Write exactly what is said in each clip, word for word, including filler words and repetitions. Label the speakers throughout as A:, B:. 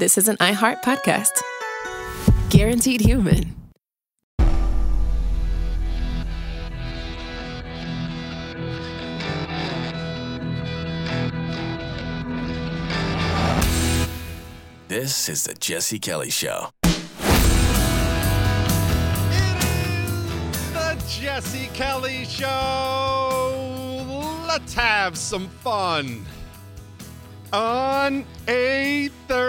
A: This is an iHeart podcast. Guaranteed Human.
B: This is the Jesse Kelly Show.
C: It is the Jesse Kelly Show. Let's have some fun on a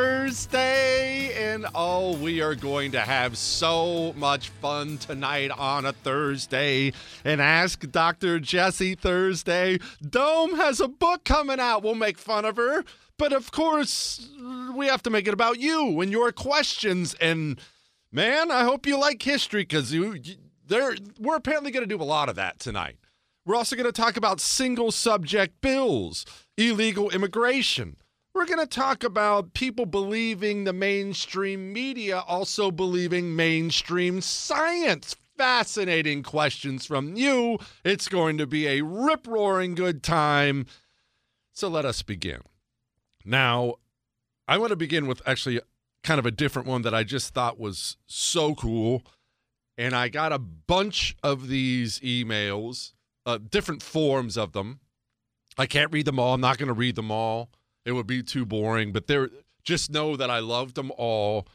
C: Thursday. And oh, we are going to have so much fun tonight on a Thursday. And Ask Doctor Jesse Thursday. Dome has a book coming out. We'll make fun of her. But, of course, we have to make it about you and your questions. And, man, I hope you like history because you, you, there, we're apparently going to do a lot of that tonight. We're also going to talk about single-subject bills, illegal immigration. We're going to talk about people believing the mainstream media, also believing mainstream science. Fascinating questions from you. It's going to be a rip-roaring good time. So let us begin. Now, I want to begin with actually kind of a different one that I just thought was so cool. And I got a bunch of these emails, uh, different forms of them. I can't read them all. I'm not going to read them all. It would be too boring. But they're, just know that I loved them all.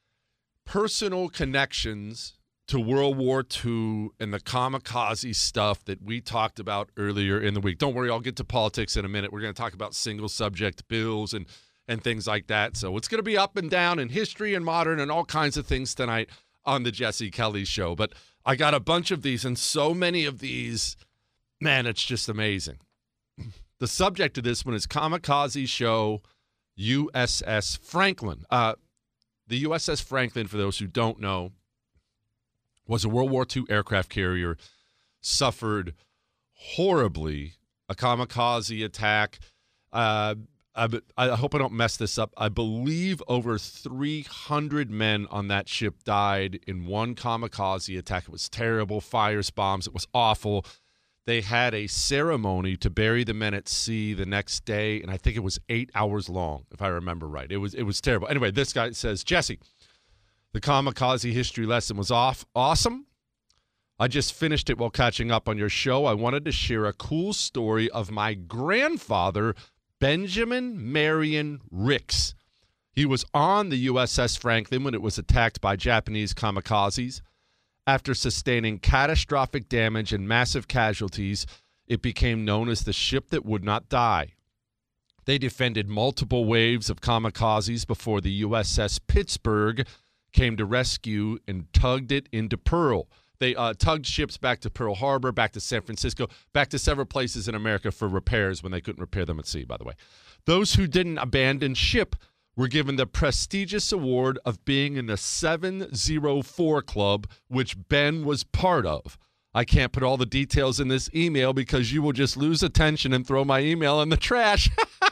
C: Personal connections to World War Two and the kamikaze stuff that we talked about earlier in the week. Don't worry, I'll get to politics in a minute. We're going to talk about single-subject bills and, and things like that. So it's going to be up and down in history and modern and all kinds of things tonight on the Jesse Kelly Show. But I got a bunch of these, and so many of these, man, it's just amazing. The subject of this one is Kamikaze Show U S S Franklin. Uh, the U S S Franklin, for those who don't know, was a World War Two aircraft carrier, suffered horribly, a kamikaze attack. Uh, I, I hope I don't mess this up. I believe over three hundred men on that ship died in one kamikaze attack. It was terrible, fires, bombs. It was awful. They had a ceremony to bury the men at sea the next day, and I think it was eight hours long, if I remember right. It was, it was terrible. Anyway, this guy says, Jesse, the kamikaze history lesson was off awesome. I just finished it while catching up on your show. I wanted to share a cool story of my grandfather, Benjamin Marion Ricks. He was on the U S S Franklin when it was attacked by Japanese kamikazes. After sustaining catastrophic damage and massive casualties, it became known as the ship that would not die. They defended multiple waves of kamikazes before the U S S Pittsburgh came to rescue and tugged it into Pearl. They uh, tugged ships back to Pearl Harbor, back to San Francisco, back to several places in America for repairs when they couldn't repair them at sea, by the way. Those who didn't abandon ship were given the prestigious award of being in the seven oh four Club, which Ben was part of. I can't put all the details in this email because you will just lose attention and throw my email in the trash.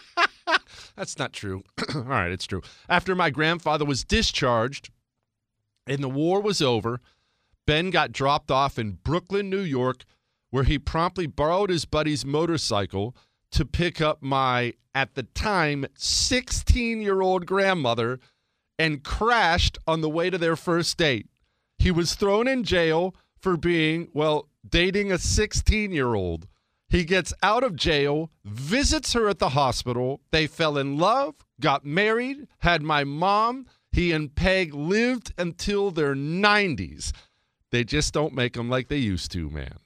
C: That's not true. All right, it's true. After my grandfather was discharged and the war was over, Ben got dropped off in Brooklyn, New York, where he promptly borrowed his buddy's motorcycle to pick up my, at the time, sixteen-year-old grandmother and crashed on the way to their first date. He was thrown in jail for being, well, dating a sixteen-year-old. He gets out of jail, visits her at the hospital. They fell in love, got married, had my mom. He and Peg lived until their nineties. They just don't make them like they used to, man.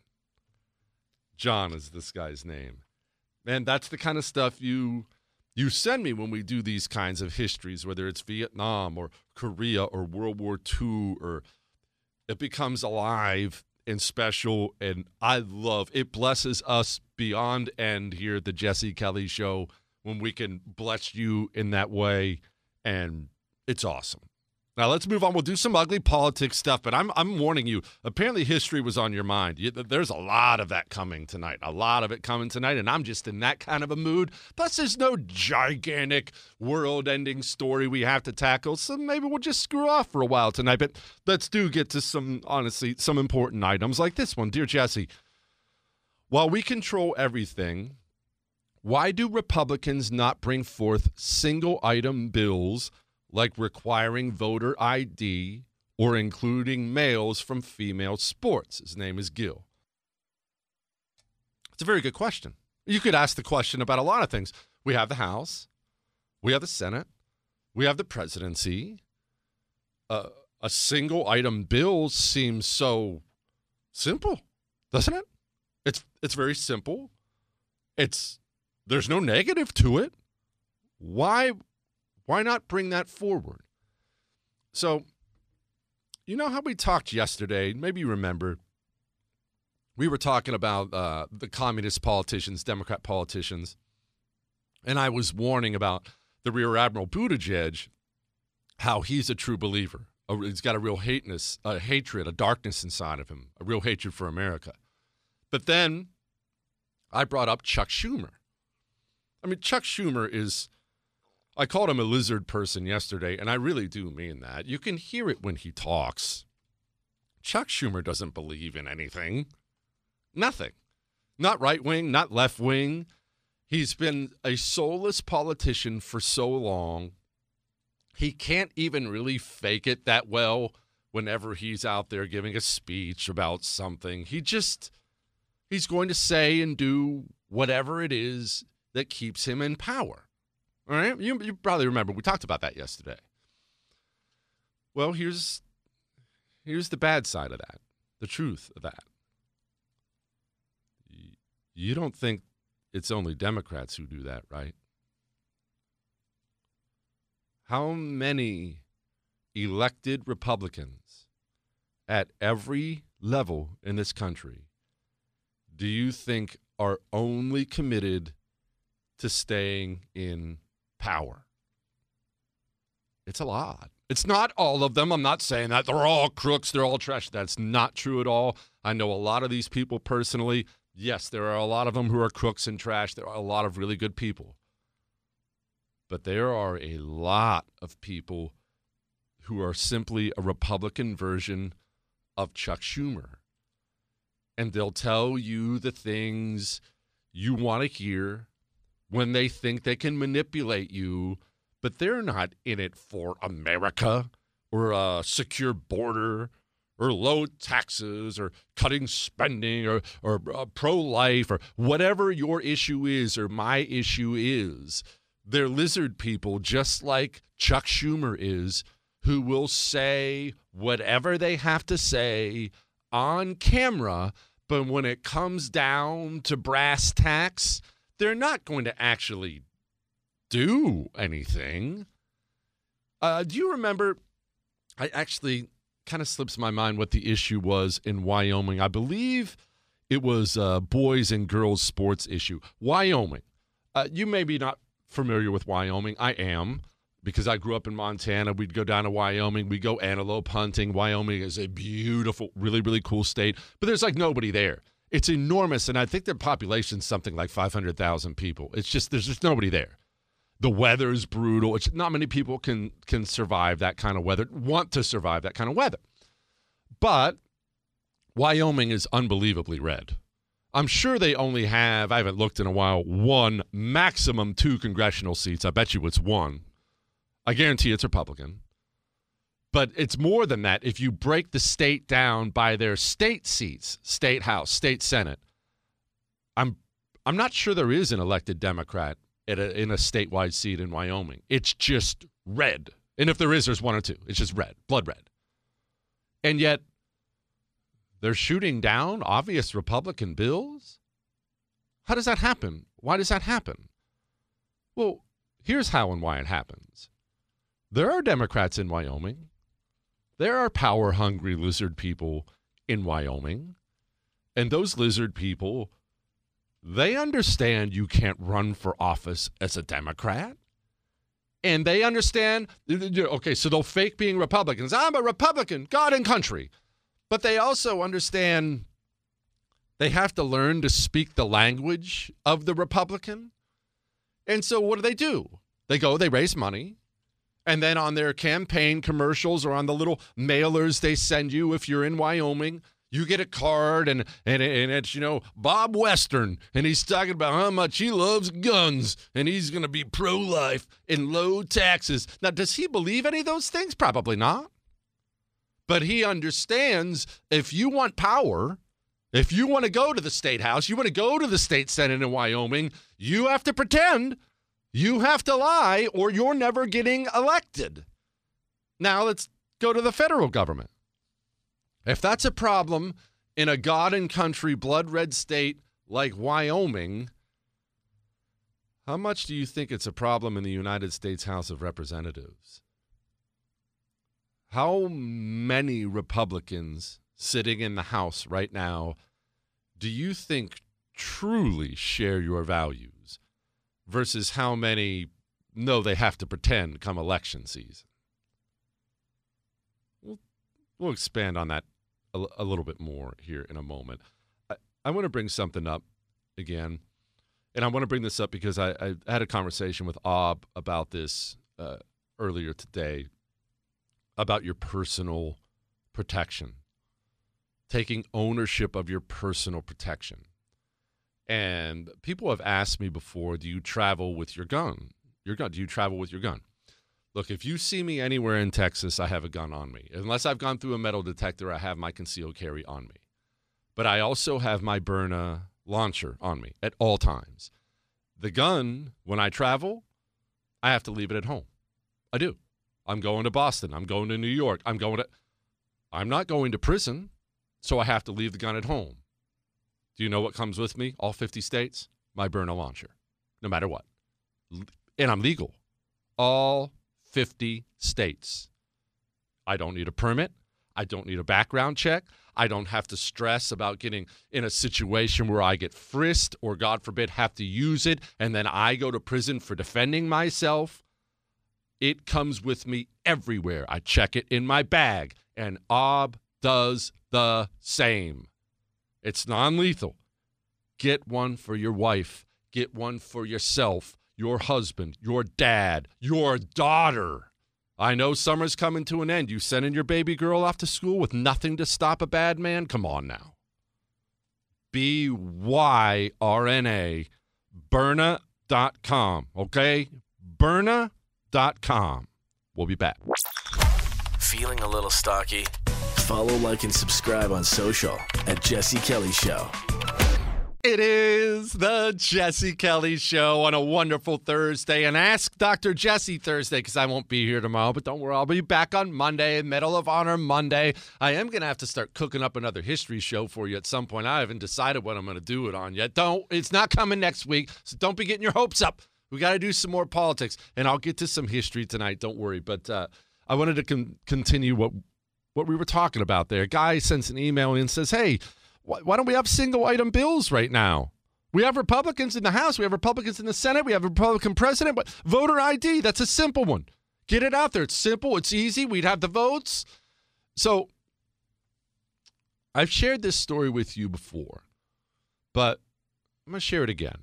C: John is this guy's name. Man, that's the kind of stuff you you send me when we do these kinds of histories, whether it's Vietnam or Korea or World War Two, or it becomes alive and special, and I love it. Blesses us beyond end here at the Jesse Kelly Show when we can bless you in that way, and it's awesome. Now, let's move on. We'll do some ugly politics stuff, but I'm I'm warning you. Apparently, history was on your mind. You, there's a lot of that coming tonight, a lot of it coming tonight, and I'm just in that kind of a mood. Plus, there's no gigantic world-ending story we have to tackle, so maybe we'll just screw off for a while tonight. But let's do get to some, honestly, some important items like this one. Dear Jesse, while we control everything, why do Republicans not bring forth single-item bills like requiring voter I D or including males from female sports? His name is Gil. It's a very good question. You could ask the question about a lot of things. We have the House. We have the Senate. We have the presidency. Uh, a single item bill seems so simple, doesn't it? It's it's very simple. It's there's no negative to it. Why why not bring that forward? So, you know how we talked yesterday? Maybe you remember. We were talking about uh, the communist politicians, Democrat politicians, and I was warning about the Rear Admiral Buttigieg, how he's a true believer. He's got a real hateness, a hatred, a darkness inside of him, a real hatred for America. But then I brought up Chuck Schumer. I mean, Chuck Schumer is, I called him a lizard person yesterday, and I really do mean that. You can hear it when he talks. Chuck Schumer doesn't believe in anything. Nothing. Not right wing, not left wing. He's been a soulless politician for so long. He can't even really fake it that well whenever he's out there giving a speech about something. He just, he's going to say and do whatever it is that keeps him in power. All right? You, you probably remember we talked about that yesterday. Well, here's, here's the bad side of that, the truth of that. You don't think it's only Democrats who do that, right? How many elected Republicans at every level in this country do you think are only committed to staying in power? It's a lot. It's not all of them. I'm not saying that. They're all crooks. They're all trash. That's not true at all. I know a lot of these people personally. Yes, there are a lot of them who are crooks and trash. There are a lot of really good people. But there are a lot of people who are simply a Republican version of Chuck Schumer. And they'll tell you the things you want to hear when they think they can manipulate you, but they're not in it for America or a secure border or low taxes, or cutting spending, or, or uh, pro-life, or whatever your issue is or my issue is. They're lizard people just like Chuck Schumer is, who will say whatever they have to say on camera, but when it comes down to brass tacks, they're not going to actually do anything. Uh, do you remember, I actually... kind of slips my mind what the issue was in Wyoming. I believe it was a boys and girls sports issue. Wyoming. Uh, you may be not familiar with Wyoming. I am, because I grew up in Montana. We'd go down to Wyoming. We'd go antelope hunting. Wyoming is a beautiful, really, really cool state, but there's like nobody there. It's enormous, and I think their population's something like five hundred thousand people. It's just, there's just nobody there. The weather's brutal. It's not many people can can survive that kind of weather, want to survive that kind of weather. But Wyoming is unbelievably red. I'm sure they only have, I haven't looked in a while, one, maximum two congressional seats. I bet you it's one. I guarantee it's Republican. But it's more than that. If you break the state down by their state seats, state house, state senate, I'm I'm not sure there is an elected Democrat At a, in a statewide seat in Wyoming. It's just red. And if there is, there's one or two. It's just red, blood red. And yet, they're shooting down obvious Republican bills? How does that happen? Why does that happen? Well, here's how and why it happens. There are Democrats in Wyoming. There are power-hungry lizard people in Wyoming. And those lizard people, they understand you can't run for office as a Democrat. And they understand, okay, so they'll fake being Republicans. I'm a Republican, God and country. But they also understand they have to learn to speak the language of the Republican. And so what do they do? They go, they raise money. And then on their campaign commercials or on the little mailers they send you if you're in Wyoming, You get a card, and, and, and it's, you know, Bob Western, and he's talking about how much he loves guns, and he's going to be pro-life and low taxes. Now, does he believe any of those things? Probably not. But he understands if you want power, if you want to go to the state house, you want to go to the state senate in Wyoming, you have to pretend, you have to lie, or you're never getting elected. Now, let's go to the federal government. If that's a problem in a God and country blood red state like Wyoming, how much do you think it's a problem in the United States House of Representatives? How many Republicans sitting in the House right now do you think truly share your values versus how many know they have to pretend come election season? We'll, we'll expand on that a, a little bit more here in a moment. I, I want to bring something up again, and I want to bring this up because I, I had a conversation with Ob about this uh, earlier today, about your personal protection, taking ownership of your personal protection. And people have asked me before, do you travel with your gun? Your gun? Do you travel with your gun? Look, if you see me anywhere in Texas, I have a gun on me. Unless I've gone through a metal detector, I have my concealed carry on me. But I also have my Byrna launcher on me at all times. The gun, when I travel, I have to leave it at home. I do. I'm going to Boston. I'm going to New York. I'm going to, I'm not going to prison, so I have to leave the gun at home. Do you know what comes with me? All fifty states? My Byrna launcher, no matter what. And I'm legal. All fifty states. I don't need a permit. I don't need a background check. I don't have to stress about getting in a situation where I get frisked or, God forbid, have to use it, and then I go to prison for defending myself. It comes with me everywhere. I check it in my bag, and Ob does the same. It's non-lethal. Get one for your wife. Get one for yourself, your husband, your dad, your daughter. I know summer's coming to an end. You sending your baby girl off to school with nothing to stop a bad man? Come on now. B Y R N A, Byrna dot com, okay? Byrna dot com. We'll be back.
B: Feeling a little stocky? Follow, like, and subscribe on social at Jesse Kelly Show.
C: It is the Jesse Kelly Show on a wonderful Thursday. And Ask Doctor Jesse Thursday, because I won't be here tomorrow. But don't worry, I'll be back on Monday, Medal of Honor Monday. I am going to have to start cooking up another history show for you at some point. I haven't decided what I'm going to do it on yet. Don't. It's not coming next week, so don't be getting your hopes up. We got to do some more politics, and I'll get to some history tonight. Don't worry. But uh, I wanted to con- continue what what we were talking about there. A guy sends an email in and says, hey, why don't we have single-item bills right now? We have Republicans in the House. We have Republicans in the Senate. We have a Republican president. But voter I D, that's a simple one. Get it out there. It's simple. It's easy. We'd have the votes. So I've shared this story with you before, but I'm going to share it again.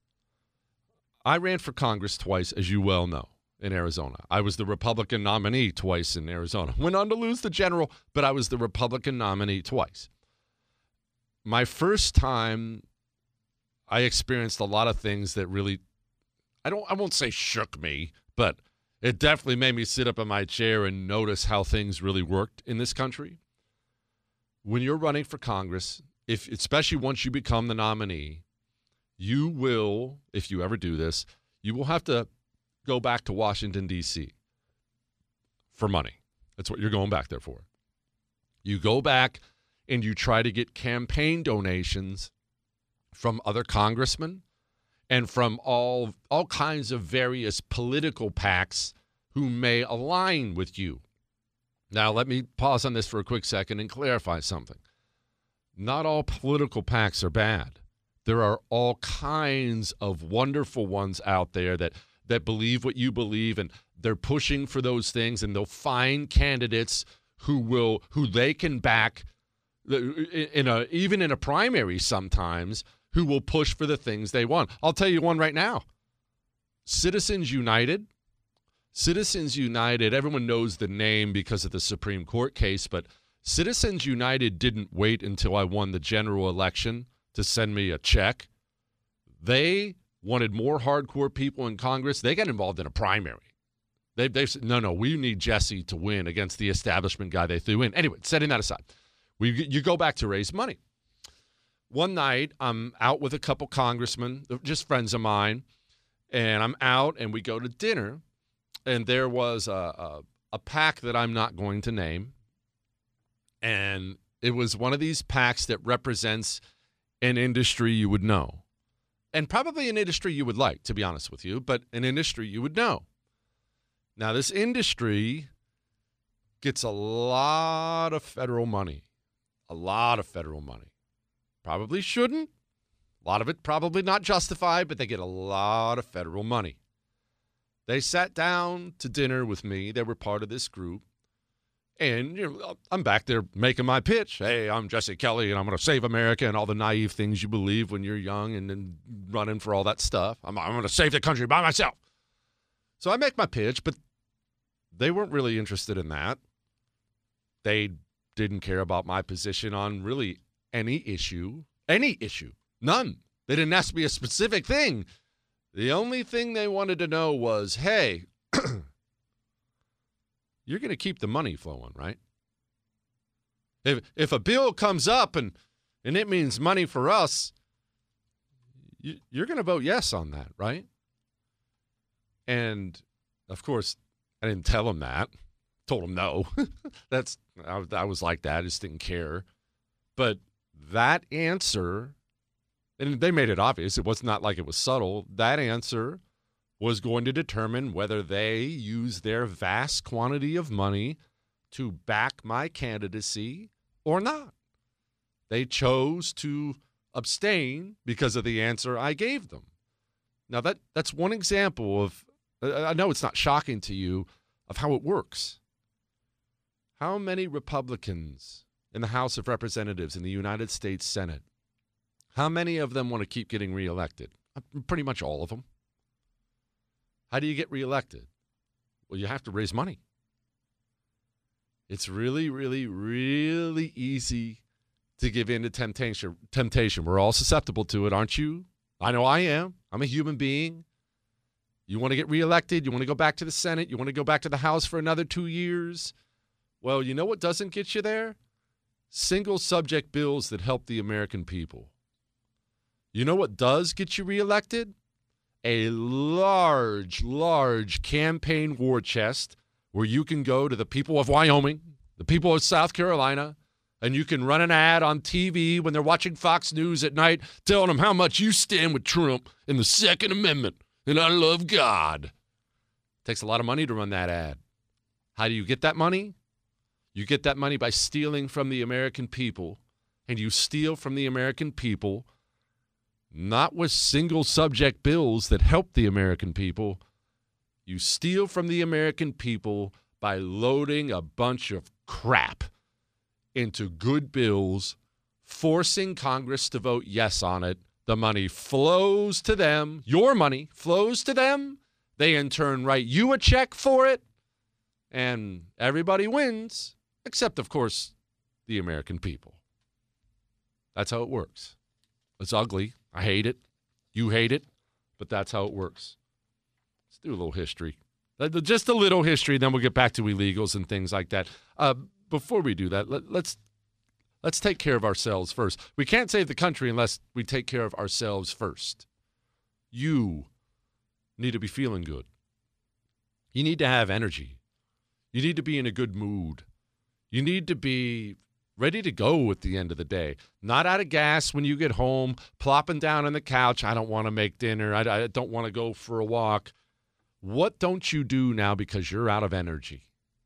C: I ran for Congress twice, as you well know, in Arizona. I was the Republican nominee twice in Arizona. Went on to lose the general, but I was the Republican nominee twice. My first time, I experienced a lot of things that really, I don't, I won't say shook me, but it definitely made me sit up in my chair and notice how things really worked in this country. When you're running for Congress, if especially once you become the nominee, you will, if you ever do this, you will have to go back to Washington, D C for money. That's what you're going back there for. You go back and you try to get campaign donations from other congressmen and from all all kinds of various political PACs who may align with you. Now, let me pause on this for a quick second and clarify something. Not all political PACs are bad. There are all kinds of wonderful ones out there that, that believe what you believe, and they're pushing for those things, and they'll find candidates who will who they can back in a even in a primary sometimes, who will push for the things they want. I'll tell you one right now. Citizens United. Citizens United, everyone knows the name because of the Supreme Court case, but Citizens United didn't wait until I won the general election to send me a check. They wanted more hardcore people in Congress. They got involved in a primary. They they said, no, no, we need Jesse to win against the establishment guy they threw in. Anyway, setting that aside, we you go back to raise money. One night, I'm out with a couple congressmen, just friends of mine, and I'm out, and we go to dinner, and there was a, a, a PAC that I'm not going to name, and it was one of these PACs that represents an industry you would know, and probably an industry you would like, to be honest with you, but an industry you would know. Now, this industry gets a lot of federal money, a lot of federal money. Probably shouldn't. A lot of it probably not justified, but they get a lot of federal money. They sat down to dinner with me. They were part of this group. And you know, I'm back there making my pitch. Hey, I'm Jesse Kelly, and I'm going to save America and all the naive things you believe when you're young and then running for all that stuff. I'm, I'm going to save the country by myself. So I make my pitch, but they weren't really interested in that. They didn't care about my position on really any issue, any issue, none. They didn't ask me a specific thing. The only thing they wanted to know was, hey, you're going to keep the money flowing, right? If if a bill comes up and, and it means money for us, you, you're going to vote yes on that, right? And, of course, I didn't tell them that. Told them no. That's I, I was like that. I just didn't care. But that answer, and they made it obvious, it was not like it was subtle, that answer was going to determine whether they use their vast quantity of money to back my candidacy or not. They chose to abstain because of the answer I gave them. Now, that that's one example of, I know it's not shocking to you, of how it works. How many Republicans in the House of Representatives in the United States Senate, how many of them want to keep getting reelected? Pretty much all of them. How do you get reelected? Well, you have to raise money. It's really, really, really easy to give in to temptation. Temptation. We're all susceptible to it, aren't you? I know I am. I'm a human being. You want to get reelected? You want to go back to the Senate? You want to go back to the House for another two years? Well, you know what doesn't get you there? Single subject bills that help the American people. You know what does get you reelected? A large, large campaign war chest where you can go to the people of Wyoming, the people of South Carolina, and you can run an ad on T V when they're watching Fox News at night telling them how much you stand with Trump in the Second Amendment and I love God. It takes a lot of money to run that ad. How do you get that money? You get that money by stealing from the American people, and you steal from the American people not with single subject bills that help the American people. You steal from the American people by loading a bunch of crap into good bills, forcing Congress to vote yes on it. The money flows to them. Your money flows to them. They, in turn, write you a check for it, and everybody wins. Except, of course, the American people. That's how it works. It's ugly. I hate it. You hate it. But that's how it works. Let's do a little history. Just a little history, then we'll get back to illegals and things like that. Uh, before we do that, let, let's let's take care of ourselves first. We can't save the country unless we take care of ourselves first. You need to be feeling good. You need to have energy. You need to be in a good mood. You need to be ready to go at the end of the day. Not out of gas when you get home, plopping down on the couch. I don't want to make dinner. I, I don't want to go for a walk. What don't you do now because you're out of energy?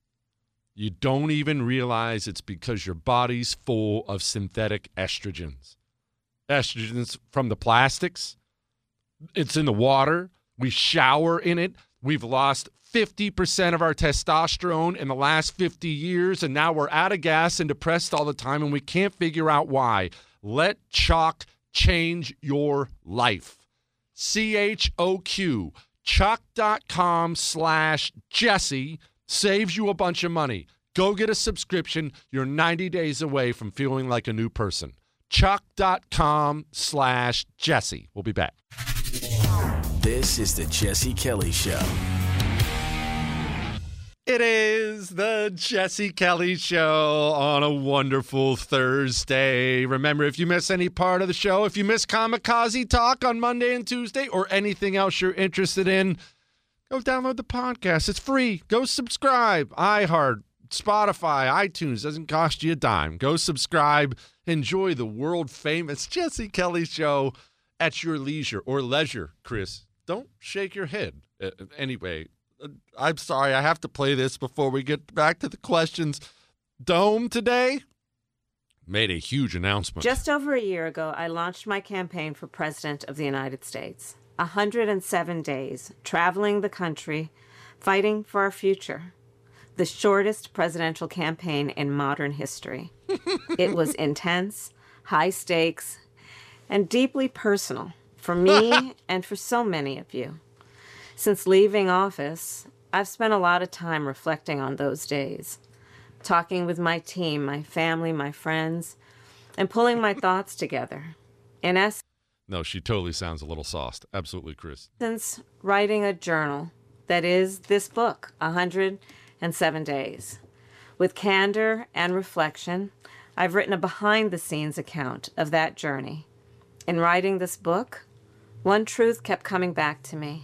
C: You don't even realize it's because your body's full of synthetic estrogens. Estrogens from the plastics. It's in the water. We shower in it. We've lost fifty percent of our testosterone in the last fifty years, and now we're out of gas and depressed all the time, and we can't figure out why. Let Choq change your life. C H O Q. Choq.com slash Jesse saves you a bunch of money. Go get a subscription. You're ninety days away from feeling like a new person. Chuck.com slash Jesse. We'll be back.
B: This is the Jesse Kelly Show.
C: It is the Jesse Kelly Show on a wonderful Thursday. Remember, if you miss any part of the show, if you miss Kamikaze Talk on Monday and Tuesday, or anything else you're interested in, go download the podcast. It's free. Go subscribe. iHeart, Spotify, iTunes. Doesn't cost you a dime. Go subscribe. Enjoy the world-famous Jesse Kelly Show at your leisure or leisure, Chris. Don't shake your head. Uh, anyway, uh, I'm sorry. I have to play this before we get back to the questions. Dome today made a huge announcement.
D: Just over a year ago, I launched my campaign for President of the United States. one hundred seven days, traveling the country, fighting for our future. The shortest presidential campaign in modern history. It was intense, high stakes, and deeply personal for me and for so many of you. Since leaving office, I've spent a lot of time reflecting on those days, talking with my team, my family, my friends, and pulling my thoughts together. In essence,
C: No, she totally sounds a little sauced. Absolutely, Chris.
D: Since writing a journal that is this book, one hundred seven days. With candor and reflection, I've written a behind-the-scenes account of that journey. In writing this book, one truth kept coming back to me.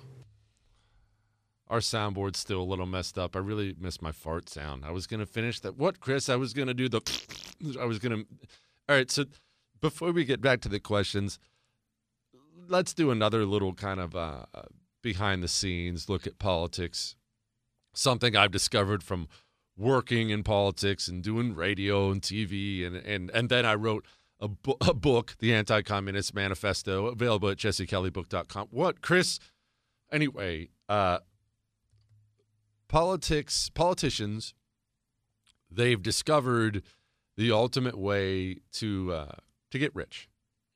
C: Our soundboard's still a little messed up. I really missed my fart sound. I was going to finish that. What, Chris? I was going to do the... I was going to... All right, so before we get back to the questions, let's do another little kind of uh, behind-the-scenes look at politics. Something I've discovered from working in politics and doing radio and T V, and and, and then I wrote a, bu- a book, The Anti-Communist Manifesto, available at jesse kelly book dot com. What, Chris? Anyway, uh, politics, politicians, they've discovered the ultimate way to uh, to get rich.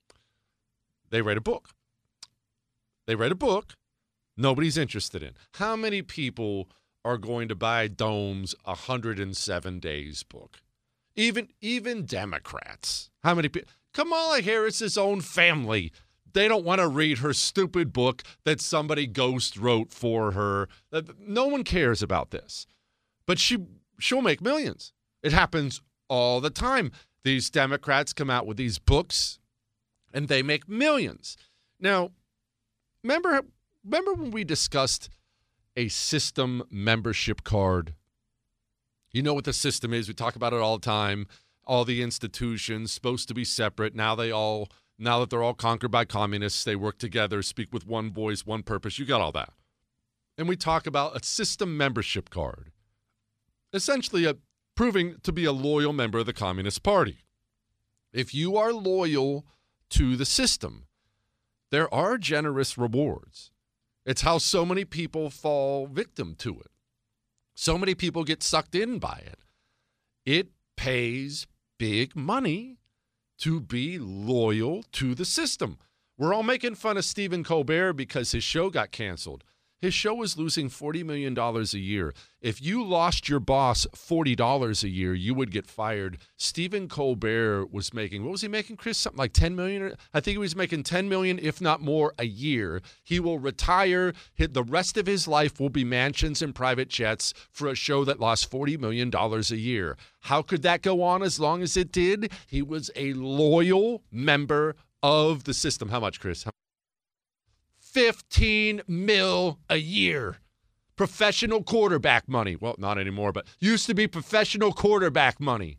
C: They write a book. They write a book nobody's interested in. How many people are going to buy Dome's one hundred seven days book? Even even Democrats. How many people? Kamala Harris's own family. They don't want to read her stupid book that somebody ghost wrote for her. No one cares about this. But she she'll make millions. It happens all the time. These Democrats come out with these books and they make millions. Now, remember remember when we discussed a system membership card? You know what the system is. We talk about it all the time. All the institutions supposed to be separate. Now they all, now that they're all conquered by communists, they work together, speak with one voice, one purpose. You got all that. And we talk about a system membership card. Essentially a, proving to be a loyal member of the Communist Party. If you are loyal to the system, there are generous rewards. It's how so many people fall victim to it. So many people get sucked in by it. It pays big money to be loyal to the system. We're all making fun of Stephen Colbert because his show got canceled. His show was losing forty million dollars a year. If you lost your boss forty dollars a year, you would get fired. Stephen Colbert was making, what was he making, Chris? Something like ten million dollars? I think he was making ten million dollars, if not more, a year. He will retire. The rest of his life will be mansions and private jets for a show that lost forty million dollars a year. How could that go on as long as it did? He was a loyal member of the system. How much, Chris? How fifteen mil a year. Professional quarterback money. Well, not anymore, but used to be professional quarterback money.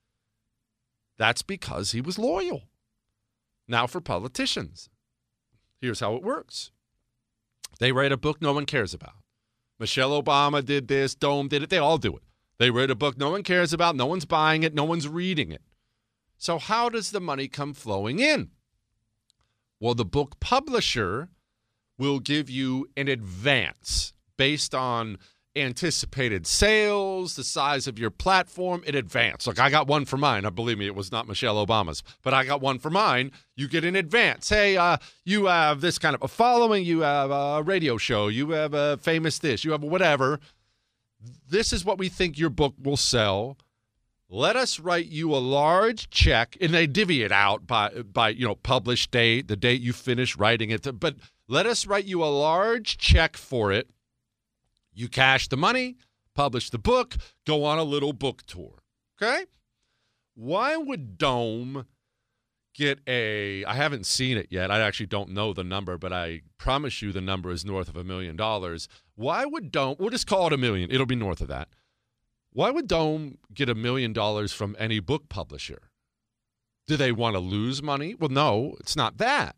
C: That's because he was loyal. Now for politicians, here's how it works. They write a book no one cares about. Michelle Obama did this, Dome did it, they all do it. They write a book no one cares about, no one's buying it, no one's reading it. So how does the money come flowing in? Well, the book publisher will give you an advance based on anticipated sales, the size of your platform in advance. Look, I got one for mine. Now, believe me, it was not Michelle Obama's, but I got one for mine. You get an advance. Hey, uh, you have this kind of a following. You have a radio show. You have a famous this. You have whatever. This is what we think your book will sell. Let us write you a large check, and they divvy it out by, by you know, publish date, the date you finish writing it. But let us write you a large check for it. You cash the money, publish the book, go on a little book tour. Okay? Why would Dome get a, I haven't seen it yet. I actually don't know the number, but I promise you the number is north of a million dollars. Why would Dome, we'll just call it a million. It'll be north of that. Why would Dome get a million dollars from any book publisher? Do they want to lose money? Well, no, it's not that.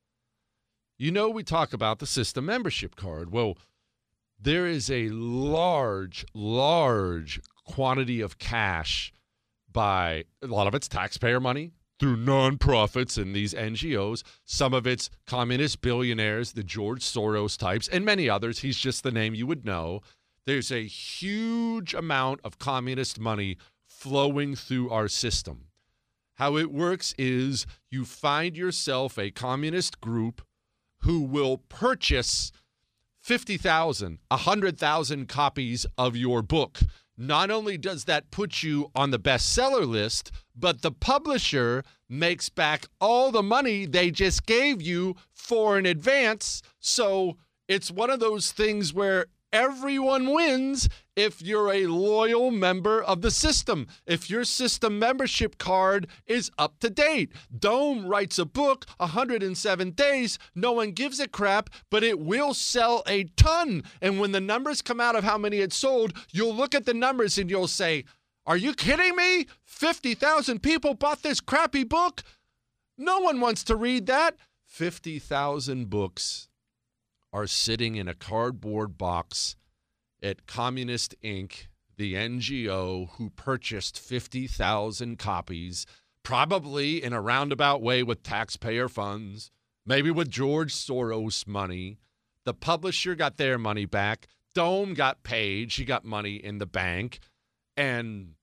C: You know, we talk about the system membership card. Well, there is a large, large quantity of cash by, a lot of it's taxpayer money through nonprofits and these N G Os. Some of it's communist billionaires, the George Soros types, and many others. He's just the name you would know. There's a huge amount of communist money flowing through our system. How it works is you find yourself a communist group who will purchase fifty thousand, one hundred thousand copies of your book. Not only does that put you on the bestseller list, but the publisher makes back all the money they just gave you for an advance. So it's one of those things where everyone wins if you're a loyal member of the system, if your system membership card is up to date. Dome writes a book, one hundred seven days. No one gives a crap, but it will sell a ton. And when the numbers come out of how many it sold, you'll look at the numbers and you'll say, are you kidding me? fifty thousand people bought this crappy book? No one wants to read that. fifty thousand books are sitting in a cardboard box at Communist Incorporated, the N G O who purchased fifty thousand copies, probably in a roundabout way with taxpayer funds, maybe with George Soros money. The publisher got their money back. Dome got paid. She got money in the bank. And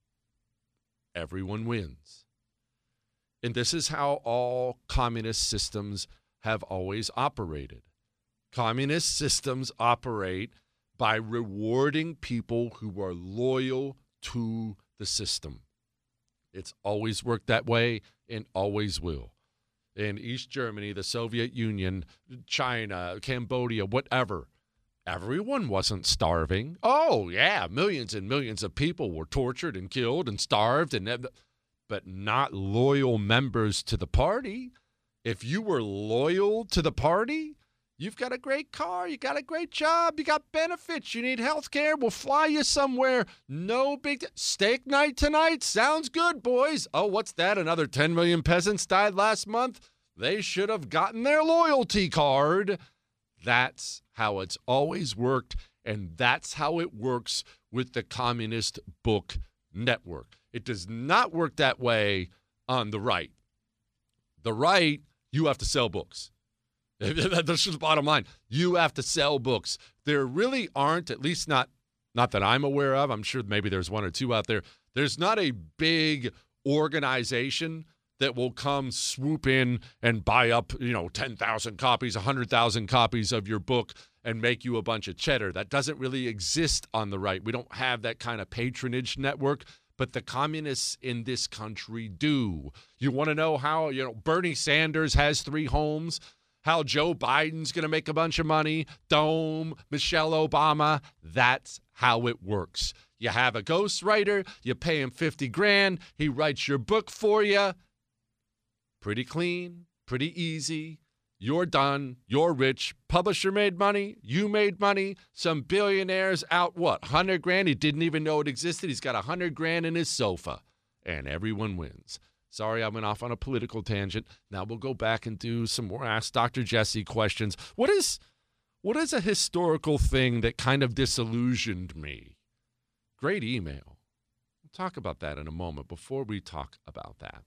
C: everyone wins. And this is how all communist systems have always operated. Communist systems operate by rewarding people who are loyal to the system. It's always worked that way and always will. In East Germany, the Soviet Union, China, Cambodia, whatever, everyone wasn't starving. Oh, yeah, millions and millions of people were tortured and killed and starved, and but not loyal members to the party. If you were loyal to the party, you've got a great car, you got a great job, you got benefits, you need health care, we'll fly you somewhere. No big... T- Steak night tonight? Sounds good, boys. Oh, what's that? Another ten million peasants died last month? They should have gotten their loyalty card. That's how it's always worked, and that's how it works with the Communist Book Network. It does not work that way on the right. The right, you have to sell books. That's just the bottom line. You have to sell books. There really aren't, at least not, not that I'm aware of. I'm sure maybe there's one or two out there. There's not a big organization that will come swoop in and buy up, you know, ten thousand copies, one hundred thousand copies of your book and make you a bunch of cheddar. That doesn't really exist on the right. We don't have that kind of patronage network, but the communists in this country do. You want to know how, you know, Bernie Sanders has three homes, how Joe Biden's going to make a bunch of money, Dome, Michelle Obama. That's how it works. You have a ghostwriter, you pay him fifty grand, he writes your book for you. Pretty clean, pretty easy. You're done. You're rich. Publisher made money. You made money. Some billionaires out, what, one hundred grand? He didn't even know it existed. He's got one hundred grand in his sofa. And everyone wins. Sorry, I went off on a political tangent. Now we'll go back and do some more Ask Doctor Jesse questions. What is, what is a historical thing that kind of disillusioned me? Great email. We'll talk about that in a moment. Before we talk about that,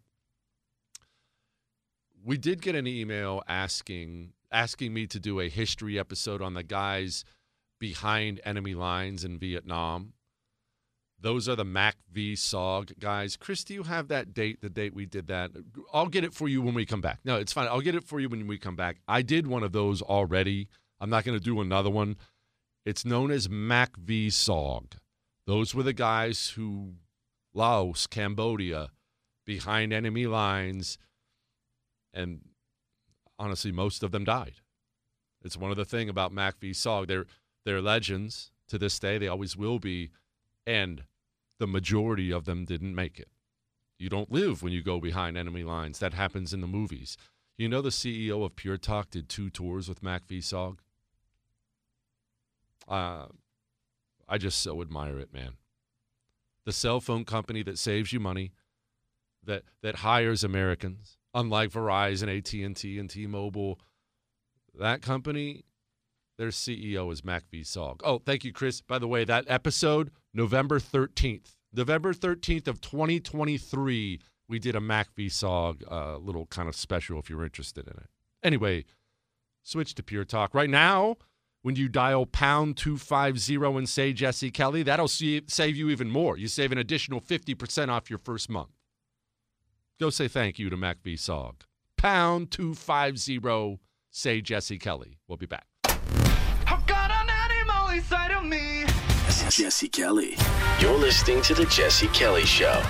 C: we did get an email asking asking me to do a history episode on the guys behind enemy lines in Vietnam. Those are the Mac V S O G guys. Chris, do you have that date, the date we did that? I'll get it for you when we come back. No, it's fine. I'll get it for you when we come back. I did one of those already. I'm not going to do another one. It's known as Mac V S O G. Those were the guys who, Laos, Cambodia, behind enemy lines, and honestly, most of them died. It's one of the things about Mac V. Sog. They're, they're legends to this day. They always will be, and the majority of them didn't make it. You don't live when you go behind enemy lines. That happens in the movies. You know the C E O of Pure Talk did two tours with Mac V. Sog? Uh, I just so admire it, man. The cell phone company that saves you money, that that hires Americans, unlike Verizon, A T and T, and T-Mobile, that company, their C E O is Mac V. Sog. Oh, thank you, Chris. By the way, that episode, November thirteenth. November thirteenth of twenty twenty-three, we did a Mac V. Sog uh, little kind of special if you're interested in it. Anyway, switch to Pure Talk. Right now, when you dial pound two fifty and say Jesse Kelly, that'll see, save you even more. You save an additional fifty percent off your first month. Go say thank you to Mac V. Sog. Pound two fifty, say Jesse Kelly. We'll be back.
E: I've got an animal inside of me.
B: Jesse Kelly. You're listening to The Jesse Kelly Show.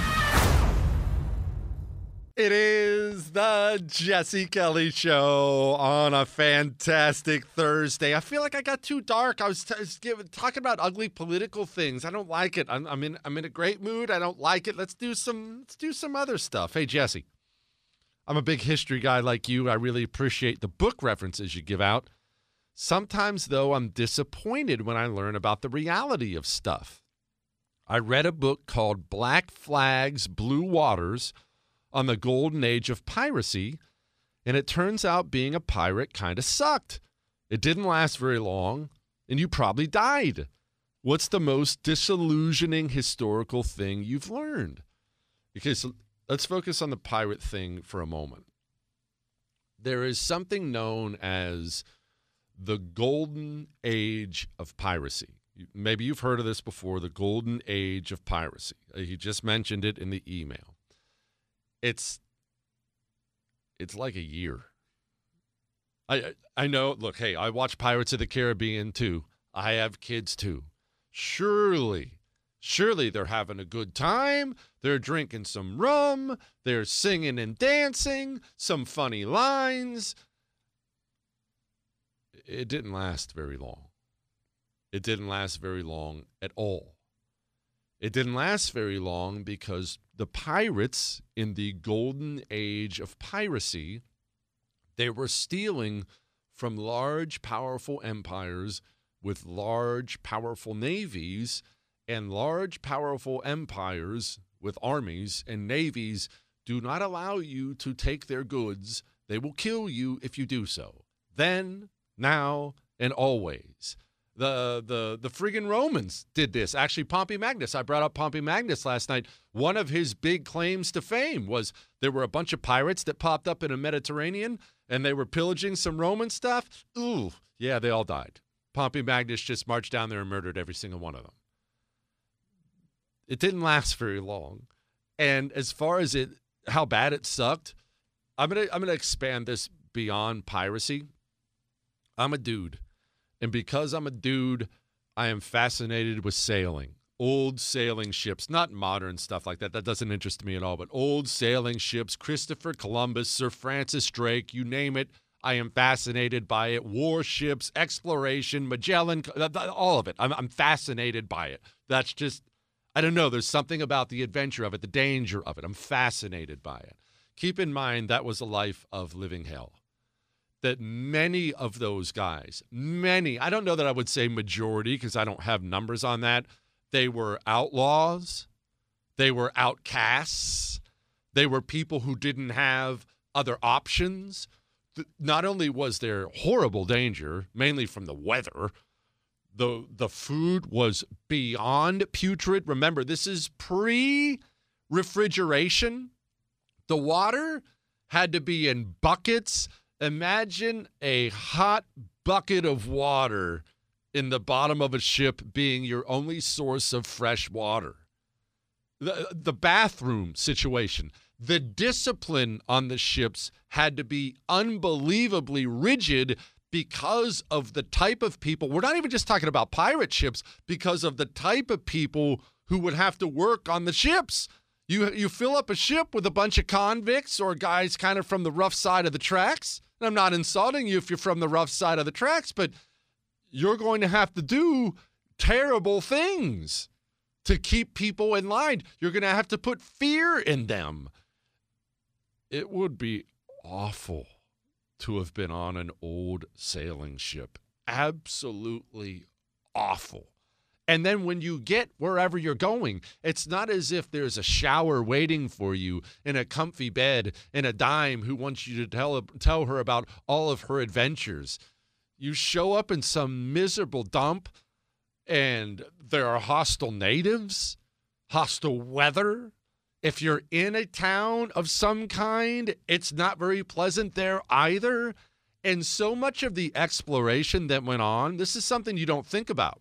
C: It is the Jesse Kelly Show on a fantastic Thursday. I feel like I got too dark. I was, t- was give, talking about ugly political things. I don't like it. I'm, I'm in. I'm in a great mood. I don't like it. Let's do some. Let's do some other stuff. Hey, Jesse. I'm a big history guy like you. I really appreciate the book references you give out. Sometimes, though, I'm disappointed when I learn about the reality of stuff. I read a book called Black Flags, Blue Waters on the Golden Age of Piracy, and it turns out being a pirate kind of sucked. It didn't last very long, and you probably died. What's the most disillusioning historical thing you've learned? Because let's focus on the pirate thing for a moment. There is something known as the Golden Age of Piracy. Maybe you've heard of this before, the Golden Age of Piracy. He just mentioned it in the email. It's it's like a year. I I know, look, hey, I watch Pirates of the Caribbean too. I have kids too. Surely, surely they're having a good time. They're drinking some rum. They're singing and dancing. Some funny lines. It didn't last very long. It didn't last very long at all. It didn't last very long because the pirates in the golden age of piracy, they were stealing from large, powerful empires with large, powerful navies, and large, powerful empires with armies and navies do not allow you to take their goods. They will kill you if you do so. Then, now, and always. The the the friggin' Romans did this. Actually, Pompey Magnus. I brought up Pompey Magnus last night. One of his big claims to fame was there were a bunch of pirates that popped up in the Mediterranean, and they were pillaging some Roman stuff. Ooh, yeah, they all died. Pompey Magnus just marched down there and murdered every single one of them. It didn't last very long. And as far as it, how bad it sucked, I'm gonna I'm gonna expand this beyond piracy. I'm a dude. And because I'm a dude, I am fascinated with sailing. Old sailing ships, not modern stuff like that. That doesn't interest me at all. But old sailing ships, Christopher Columbus, Sir Francis Drake, you name it. I am fascinated by it. Warships, exploration, Magellan, all of it. I'm, I'm fascinated by it. That's just, I don't know. There's something about the adventure of it, the danger of it. I'm fascinated by it. Keep in mind that was a life of living hell. That many of those guys, many, I don't know that I would say majority because I don't have numbers on that. They were outlaws. They were outcasts. They were people who didn't have other options. Not only was there horrible danger, mainly from the weather, the, the food was beyond putrid. Remember, this is pre-refrigeration. The water had to be in buckets. Imagine a hot bucket of water in the bottom of a ship being your only source of fresh water. The, the bathroom situation, the discipline on the ships had to be unbelievably rigid because of the type of people. We're not even just talking about pirate ships, because of the type of people who would have to work on the ships. You you fill up a ship with a bunch of convicts or guys kind of from the rough side of the tracks. And I'm not insulting you if you're from the rough side of the tracks, but you're going to have to do terrible things to keep people in line. You're going to have to put fear in them. It would be awful to have been on an old sailing ship. Absolutely awful. And then when you get wherever you're going, it's not as if there's a shower waiting for you in a comfy bed and a dime who wants you to tell, tell her about all of her adventures. You show up in some miserable dump and there are hostile natives, hostile weather. If you're in a town of some kind, it's not very pleasant there either. And so much of the exploration that went on, this is something you don't think about.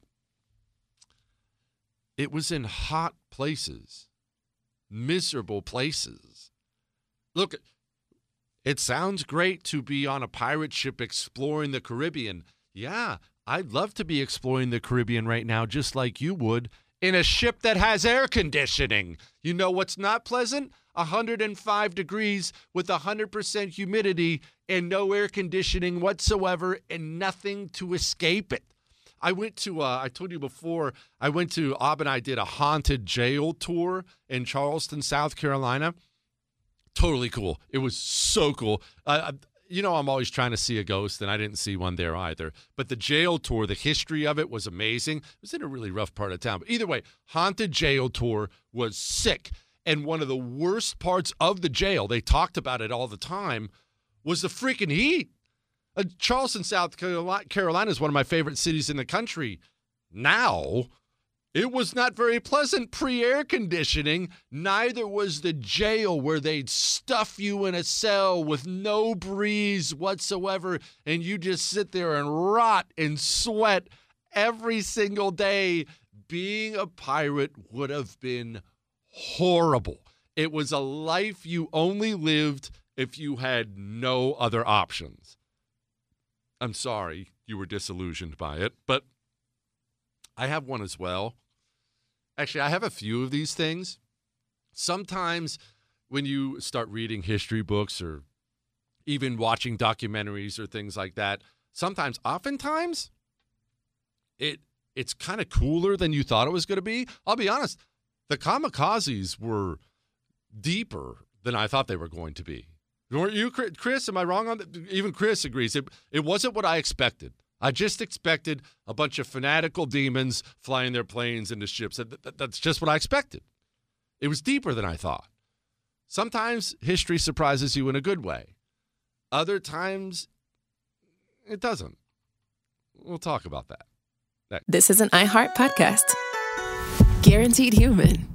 C: It was in hot places, miserable places. Look, it sounds great to be on a pirate ship exploring the Caribbean. Yeah, I'd love to be exploring the Caribbean right now, just like you would, in a ship that has air conditioning. You know what's not pleasant? one hundred five degrees with one hundred percent humidity and no air conditioning whatsoever and nothing to escape it. I went to, uh, I told you before, I went to, Ob and I did a haunted jail tour in Charleston, South Carolina. Totally cool. It was so cool. Uh, you know, I'm always trying to see a ghost, and I didn't see one there either. But the jail tour, the history of it was amazing. It was in a really rough part of town. But either way, haunted jail tour was sick. And one of the worst parts of the jail, they talked about it all the time, was the freaking heat. Uh, Charleston, South Carolina is one of my favorite cities in the country. Now, it was not very pleasant pre-air conditioning. Neither was the jail, where they'd stuff you in a cell with no breeze whatsoever, and you just sit there and rot and sweat every single day. Being a pirate would have been horrible. It was a life you only lived if you had no other options. I'm sorry you were disillusioned by it, but I have one as well. Actually, I have a few of these things. Sometimes when you start reading history books or even watching documentaries or things like that, sometimes, oftentimes, it it's kind of cooler than you thought it was going to be. I'll be honest, the kamikazes were deeper than I thought they were going to be. Weren't you, Chris? Am I wrong on that? Even Chris agrees. It, it wasn't what I expected. I just expected a bunch of fanatical demons flying their planes into ships. That, that, that's just what I expected. It was deeper than I thought. Sometimes history surprises you in a good way. Other times, it doesn't. We'll talk about that. Next.
A: This is an iHeart podcast. Guaranteed Human.